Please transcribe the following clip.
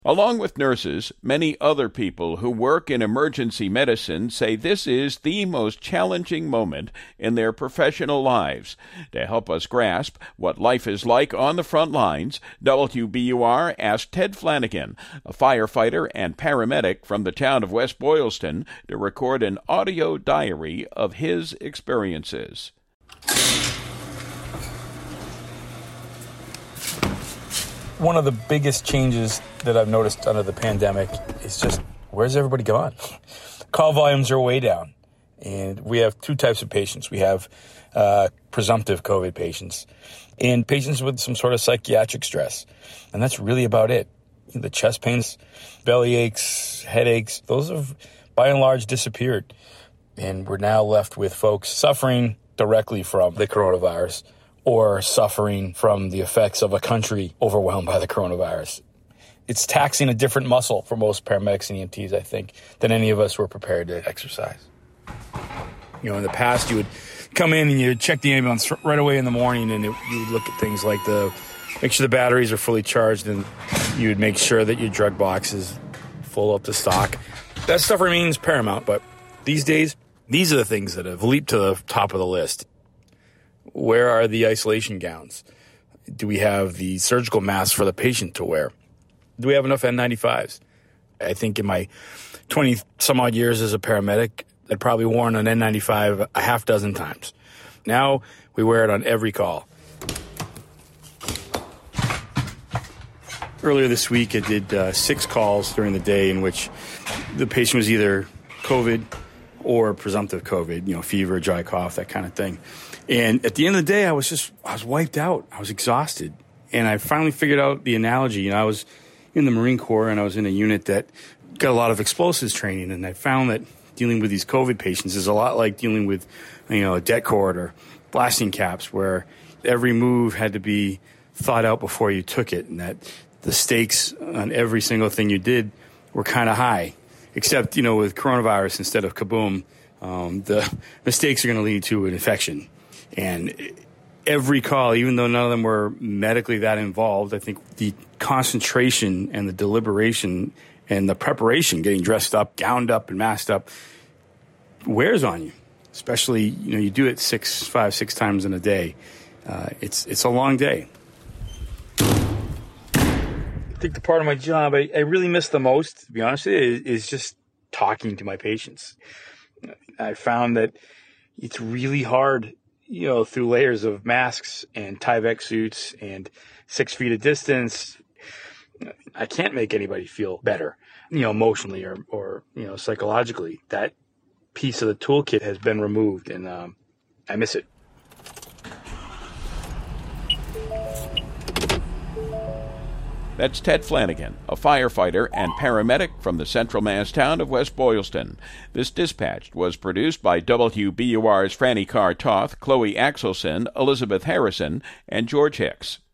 Along with nurses, many other people who work in emergency medicine say this is the most challenging moment in their professional lives. To help us grasp what life is like on the front lines, WBUR asked Ted Flanagan, a firefighter and paramedic from the town of West Boylston, to record an audio diary of his experiences. One of the biggest changes that I've noticed under the pandemic is just, where's everybody gone? Call volumes are way down. And we have two types of patients. We have presumptive COVID patients and patients with some sort of psychiatric stress. And that's really about it. The chest pains, belly aches, headaches, those have by and large disappeared. And we're now left with folks suffering directly from the coronavirus or suffering from the effects of a country overwhelmed by the coronavirus. It's taxing a different muscle for most paramedics and EMTs, I think, than any of us were prepared to exercise. You know, in the past, you would come in and you'd check the ambulance right away in the morning, and you would look at things like make sure the batteries are fully charged, and you would make sure that your drug box is full up to stock. That stuff remains paramount, but these days, these are the things that have leaped to the top of the list. Where are the isolation gowns? Do we have the surgical masks for the patient to wear? Do we have enough N95s? I think in my 20-some-odd years as a paramedic, I'd probably worn an N95 a half dozen times. Now we wear it on every call. Earlier this week, I did 6 calls during the day in which the patient was either COVID or presumptive COVID, fever, dry cough, that kind of thing. And at the end of the day, I was wiped out. I was exhausted. And I finally figured out the analogy. I was in the Marine Corps, and I was in a unit that got a lot of explosives training. And I found that dealing with these COVID patients is a lot like dealing with, a det cord or blasting caps, where every move had to be thought out before you took it, and that the stakes on every single thing you did were kind of high. Except, with coronavirus, instead of kaboom, the mistakes are going to lead to an infection. And every call, even though none of them were medically that involved, I think the concentration and the deliberation and the preparation, getting dressed up, gowned up, and masked up, wears on you. Especially, you do it 5, 6 times in a day. It's a long day. I think the part of my job I really miss the most, to be honest with you, is just talking to my patients. I found that it's really hard, through layers of masks and Tyvek suits and 6 feet of distance. I can't make anybody feel better, emotionally or psychologically. That piece of the toolkit has been removed, and I miss it. That's Ted Flanagan, a firefighter and paramedic from the Central Mass town of West Boylston. This dispatch was produced by WBUR's Franny Carr Toth, Chloe Axelson, Elizabeth Harrison, and George Hicks.